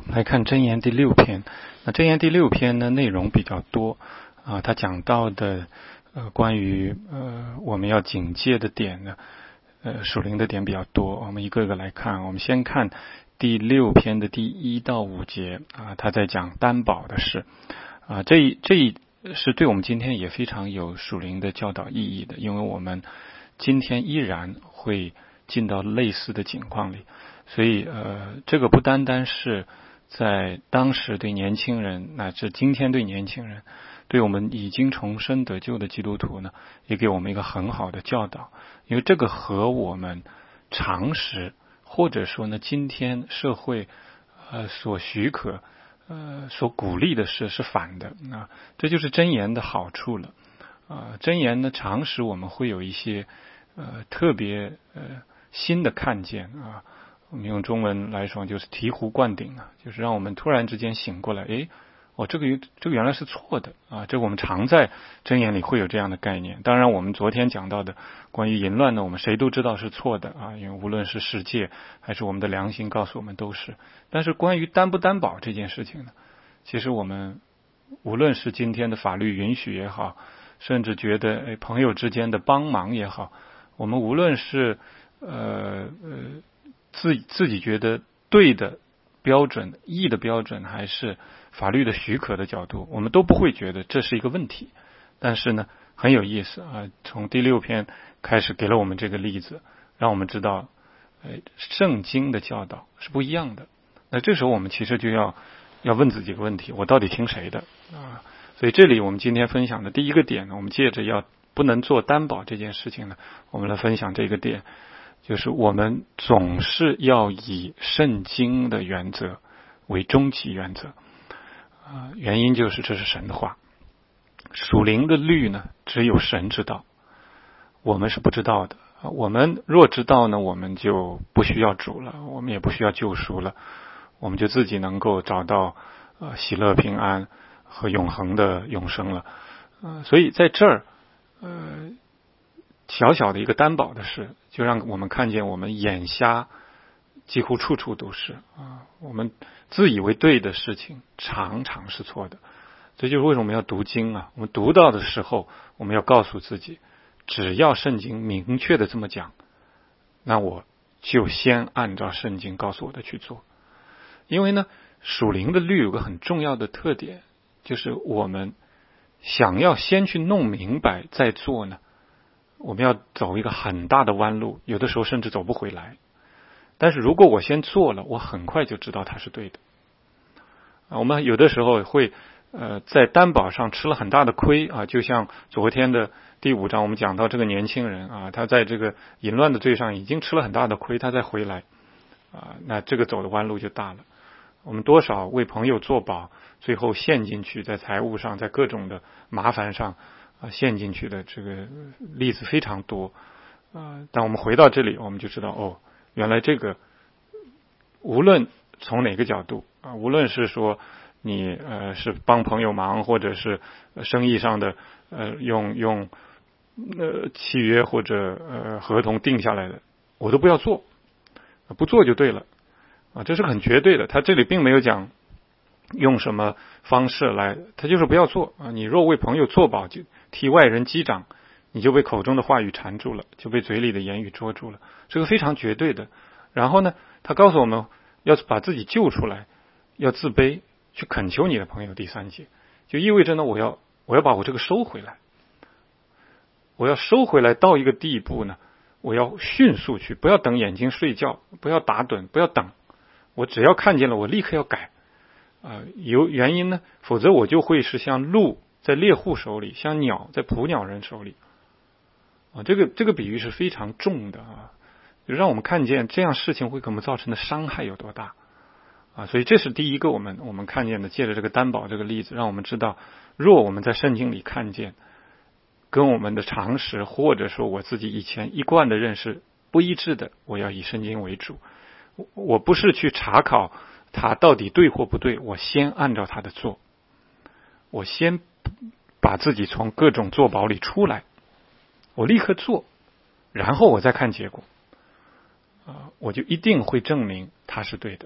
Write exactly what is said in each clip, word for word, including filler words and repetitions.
来看箴言第六篇。那箴言第六篇呢，内容比较多啊，他讲到的呃关于呃我们要警戒的点呢，呃属灵的点比较多，我们一个个来看。我们先看第六篇的第一到五节啊，他在讲担保的事啊，这一这一是对我们今天也非常有属灵的教导意义的，因为我们今天依然会进到类似的境况里，所以呃这个不单单是在当时对年轻人，乃至今天对年轻人，对我们已经重生得救的基督徒呢，也给我们一个很好的教导，因为这个和我们常识或者说呢今天社会呃所许可呃所鼓励的事是反的啊，这就是箴言的好处了啊。箴言呢常识我们会有一些呃特别呃新的看见啊。我们用中文来说就是醍醐灌顶啊，就是让我们突然之间醒过来，诶，哦，这个这个原来是错的啊！这个我们常在箴言里会有这样的概念。当然，我们昨天讲到的关于淫乱呢，我们谁都知道是错的啊，因为无论是世界还是我们的良心告诉我们都是。但是关于担不担保这件事情呢，其实我们无论是今天的法律允许也好，甚至觉得诶朋友之间的帮忙也好，我们无论是呃呃。自自己觉得对的标准、义的标准，还是法律的许可的角度，我们都不会觉得这是一个问题。但是呢，很有意思啊！从第六篇开始给了我们这个例子，让我们知道，呃，圣经的教导是不一样的。那这时候我们其实就要要问自己一个问题：我到底听谁的啊？所以这里我们今天分享的第一个点呢，我们借着要不能做担保这件事情呢，我们来分享这个点。就是我们总是要以圣经的原则为终极原则啊，原因就是这是神的话，属灵的律呢，只有神知道，我们是不知道的。我们若知道呢，我们就不需要主了，我们也不需要救赎了，我们就自己能够找到呃喜乐、平安和永恒的永生了。呃，所以在这儿，呃。小小的一个担保的事，就让我们看见我们眼瞎几乎处处都是啊，我们自以为对的事情常常是错的。这就是为什么我们要读经啊，我们读到的时候我们要告诉自己，只要圣经明确的这么讲，那我就先按照圣经告诉我的去做。因为呢属灵的律有个很重要的特点，就是我们想要先去弄明白再做呢，我们要走一个很大的弯路，有的时候甚至走不回来。但是如果我先做了，我很快就知道它是对的。我们有的时候会呃在担保上吃了很大的亏啊，就像昨天的第五章我们讲到这个年轻人啊，他在这个淫乱的罪上已经吃了很大的亏，他再回来啊，那这个走的弯路就大了。我们多少为朋友做保，最后陷进去，在财务上，在各种的麻烦上啊，陷进去的这个例子非常多啊。但我们回到这里，我们就知道哦，原来这个无论从哪个角度啊，无论是说你呃是帮朋友忙，或者是生意上的呃用用呃契约或者呃合同定下来的，我都不要做，不做就对了啊，这是很绝对的。他这里并没有讲用什么方式来，他就是不要做啊。你若为朋友做保，就替外人击掌，你就被口中的话语缠住了，就被嘴里的言语捉住了，这个非常绝对的。然后呢，他告诉我们要把自己救出来，要自卑，去恳求你的朋友。第三节就意味着呢，我要我要把我这个收回来，我要收回来到一个地步呢，我要迅速去，不要等眼睛睡觉，不要打盹，不要等，我只要看见了，我立刻要改。啊、呃，有原因呢，否则我就会是像鹿在猎户手里，像鸟在捕鸟人手里。啊，这个这个比喻是非常重的啊，就让我们看见这样事情会给我们造成的伤害有多大啊！所以这是第一个我们我们看见的，借着这个担保这个例子，让我们知道，若我们在圣经里看见跟我们的常识或者说我自己以前一贯的认识不一致的，我要以圣经为主。我不是去查考它到底对或不对，我先按照它的做，我先把自己从各种做保里出来，我立刻做，然后我再看结果啊，我就一定会证明它是对的，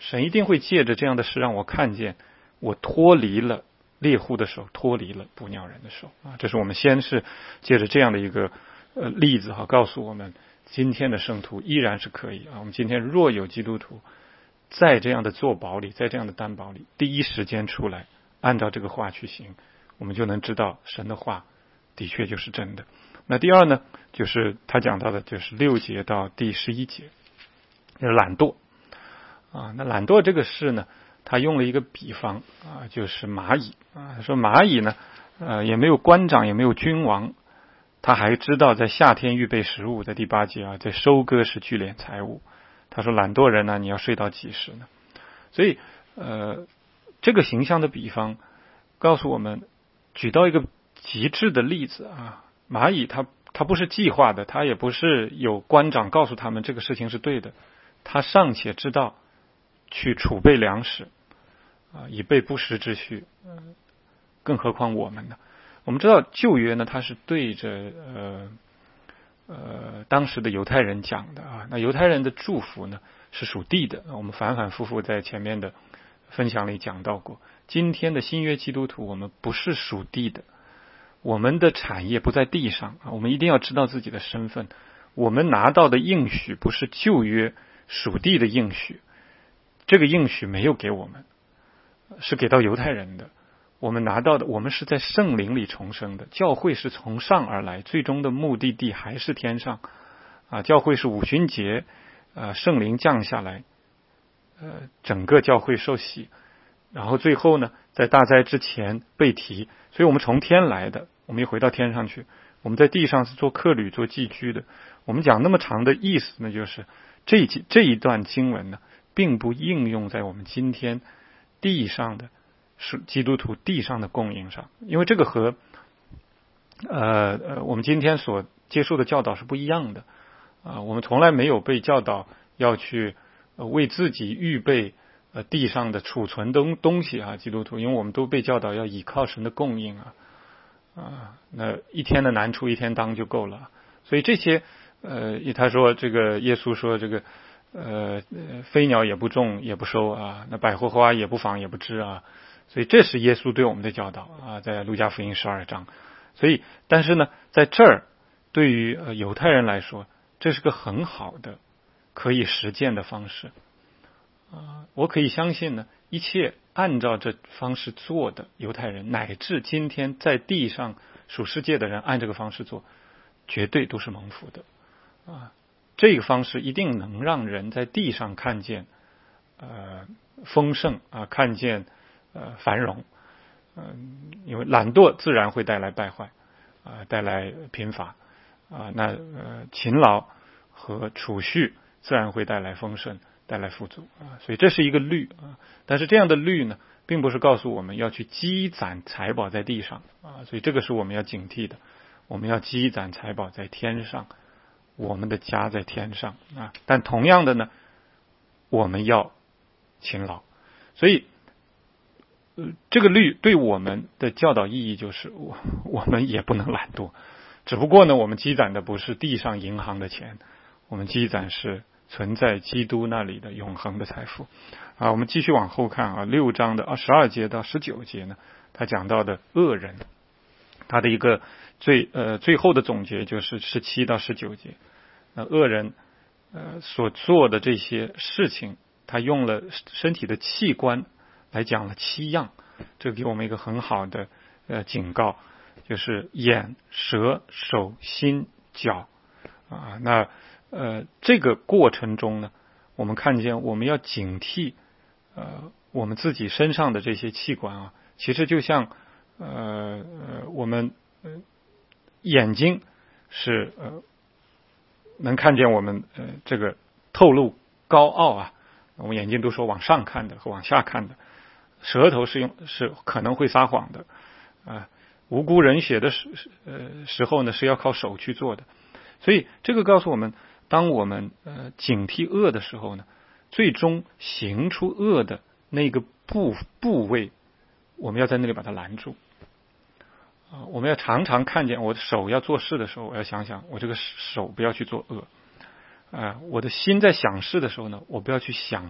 神一定会借着这样的事让我看见，我脱离了猎户的手，脱离了捕鸟人的手啊！这是我们先是借着这样的一个呃例子哈，告诉我们今天的圣徒依然是可以啊。我们今天若有基督徒在这样的作保里，在这样的担保里，第一时间出来，按照这个话去行，我们就能知道神的话的确就是真的。那第二呢，就是他讲到的就是六节到第十一节，就是懒惰啊。那懒惰这个事呢，他用了一个比方啊，就是蚂蚁啊。他说蚂蚁呢，呃，也没有官长，也没有君王，他还知道在夏天预备食物，在第八节啊，在收割时聚敛财物。他说懒惰人呢，你要睡到几时呢？所以呃，这个形象的比方告诉我们，举到一个极致的例子啊。蚂蚁它它不是计划的，它也不是有官长告诉他们这个事情是对的，它尚且知道去储备粮食啊，以备不时之需。嗯，更何况我们呢？我们知道旧约呢，它是对着呃呃当时的犹太人讲的啊。那犹太人的祝福呢是属地的，我们反反复复在前面的分享里讲到过。今天的新约基督徒，我们不是属地的。我们的产业不在地上啊，我们一定要知道自己的身份。我们拿到的应许不是旧约属地的应许，这个应许没有给我们，是给到犹太人的。我们拿到的，我们是在圣灵里重生的。教会是从上而来，最终的目的地还是天上啊。教会是五旬节，呃，圣灵降下来，呃，整个教会受洗，然后最后呢，在大灾之前被提，所以我们从天来的。我们又回到天上去，我们在地上是做客旅、做寄居的。我们讲那么长的意思呢，就是这一这一段经文呢，并不应用在我们今天地上的是基督徒地上的供应上，因为这个和呃呃我们今天所接受的教导是不一样的啊。我们从来没有被教导要去为自己预备呃地上的储存东东西啊，基督徒，因为我们都被教导要倚靠神的供应啊。啊，那一天的难处一天当就够了。所以这些，呃，他说这个耶稣说这个，呃，飞鸟也不种也不收啊，那百合花也不纺也不织啊。所以这是耶稣对我们的教导啊，在路加福音十二章。所以，但是呢，在这儿对于呃犹太人来说，这是个很好的可以实践的方式啊。我可以相信呢，一切按照这方式做的犹太人，乃至今天在地上属世界的人，按这个方式做，绝对都是蒙福的啊！这个方式一定能让人在地上看见呃丰盛啊，看见呃繁荣。嗯、呃，因为懒惰自然会带来败坏啊、呃，带来贫乏啊、呃。那呃勤劳和储蓄自然会带来丰盛。带来富足啊，所以这是一个律啊。但是这样的律呢，并不是告诉我们要去积攒财宝在地上啊，所以这个是我们要警惕的。我们要积攒财宝在天上，我们的家在天上啊。但同样的呢，我们要勤劳。所以，呃，这个律对我们的教导意义就是，我我们也不能懒惰。只不过呢，我们积攒的不是地上银行的钱，我们积攒是存在基督那里的永恒的财富啊。我们继续往后看啊，六章的二十二节到十九节呢，他讲到的恶人，他的一个最呃最后的总结就是十七到十九节。那恶人呃所做的这些事情，他用了身体的器官来讲了七样，这给我们一个很好的呃警告，就是眼、舌、手、心、脚啊。那呃，这个过程中呢，我们看见我们要警惕，呃，我们自己身上的这些器官啊，其实就像呃呃，我们、呃、眼睛是呃能看见我们呃这个透露高傲啊，我们眼睛都说往上看的和往下看的，舌头是用是可能会撒谎的啊、呃，无辜人血的时呃时候呢是要靠手去做的，所以这个告诉我们。当我们呃警惕恶的时候呢，最终行出恶的那个部部位，我们要在那里把它拦住啊！我们要常常看见我的手要做事的时候，我要想想我这个手不要去做恶啊！我的心在想事的时候呢，我不要去想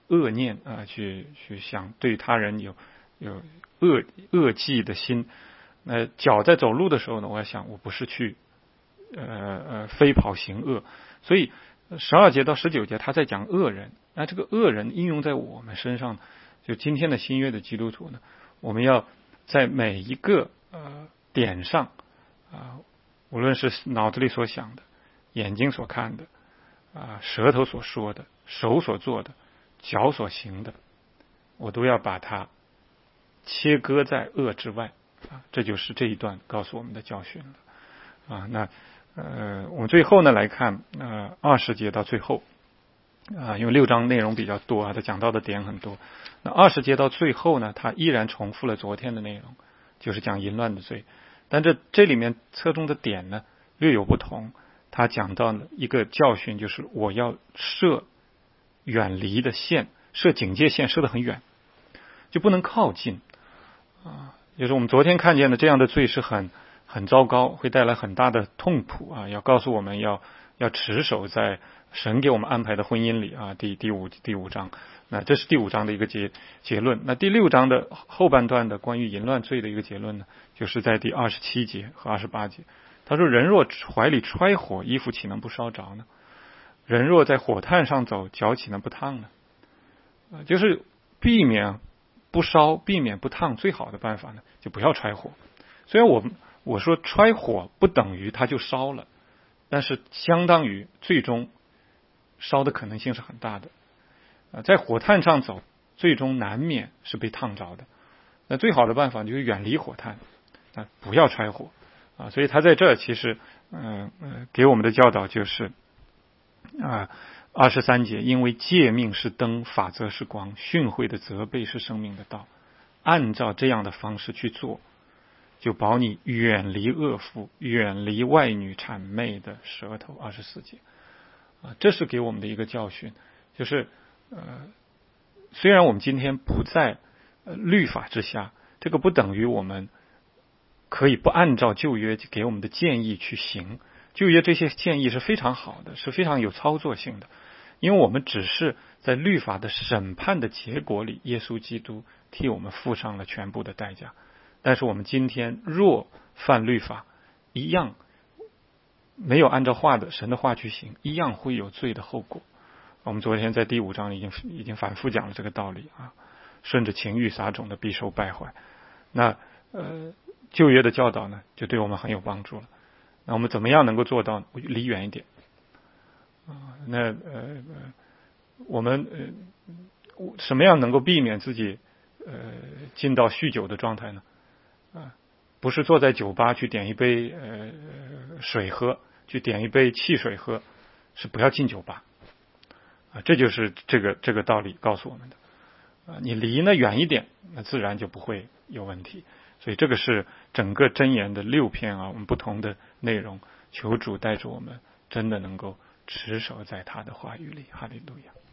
恶念啊，去去想对他人有有恶恶计的心。那脚在走路的时候呢，我要想我不是去呃呃飞跑行恶。所以十二节到十九节他在讲恶人，那这个恶人应用在我们身上，就今天的新约的基督徒呢，我们要在每一个呃点上啊、呃，无论是脑子里所想的、眼睛所看的啊、呃、舌头所说的、手所做的、脚所行的，我都要把它切割在恶之外啊。这就是这一段告诉我们的教训了啊。那呃，我们最后呢来看呃二十节到最后啊，因为六章内容比较多啊，他讲到的点很多。那二十节到最后呢，他依然重复了昨天的内容，就是讲淫乱的罪，但这这里面侧重的点呢略有不同。他讲到了一个教训，就是我要设远离的线，设警戒线，设得很远，就不能靠近啊。就是我们昨天看见的这样的罪是很很糟糕，会带来很大的痛苦啊！要告诉我们要要持守在神给我们安排的婚姻里啊。第第五第五章，那这是第五章的一个结结论。那第六章的后半段的关于淫乱罪的一个结论呢，就是在第二十七节和二十八节。他说：“人若怀里揣火，衣服岂能不烧着呢？人若在火炭上走，脚岂能不烫呢？”啊，就是避免不烧，避免不烫，最好的办法呢，就不要揣火。虽然我我说揣火不等于它就烧了，但是相当于最终烧的可能性是很大的。啊，在火炭上走，最终难免是被烫着的。那最好的办法就是远离火炭，啊，不要揣火。啊，所以他在这儿其实，嗯、呃、呃，给我们的教导就是啊，二十三节，因为诫命是灯，法则是光，训诲的责备是生命的道，按照这样的方式去做，就保你远离恶妇，远离外女谄媚的舌头。二十四节啊，这是给我们的一个教训，就是呃，虽然我们今天不在呃律法之下，这个不等于我们可以不按照旧约给我们的建议去行。旧约这些建议是非常好的，是非常有操作性的，因为我们只是在律法的审判的结果里，耶稣基督替我们付上了全部的代价。但是我们今天若犯律法，一样没有按照话的神的话去行，一样会有罪的后果。我们昨天在第五章已经已经反复讲了这个道理啊，顺着情欲撒种的必受败坏。那呃旧约的教导呢，就对我们很有帮助了。那我们怎么样能够做到离远一点啊？那呃我们呃什么样能够避免自己呃进到酗酒的状态呢？啊，不是坐在酒吧去点一杯呃水喝，去点一杯汽水喝，是不要进酒吧啊。这就是这个这个道理告诉我们的啊。你离呢远一点，那自然就不会有问题。所以这个是整个箴言的六篇啊，我们不同的内容，求主带着我们真的能够持守在他的话语里。哈利路亚。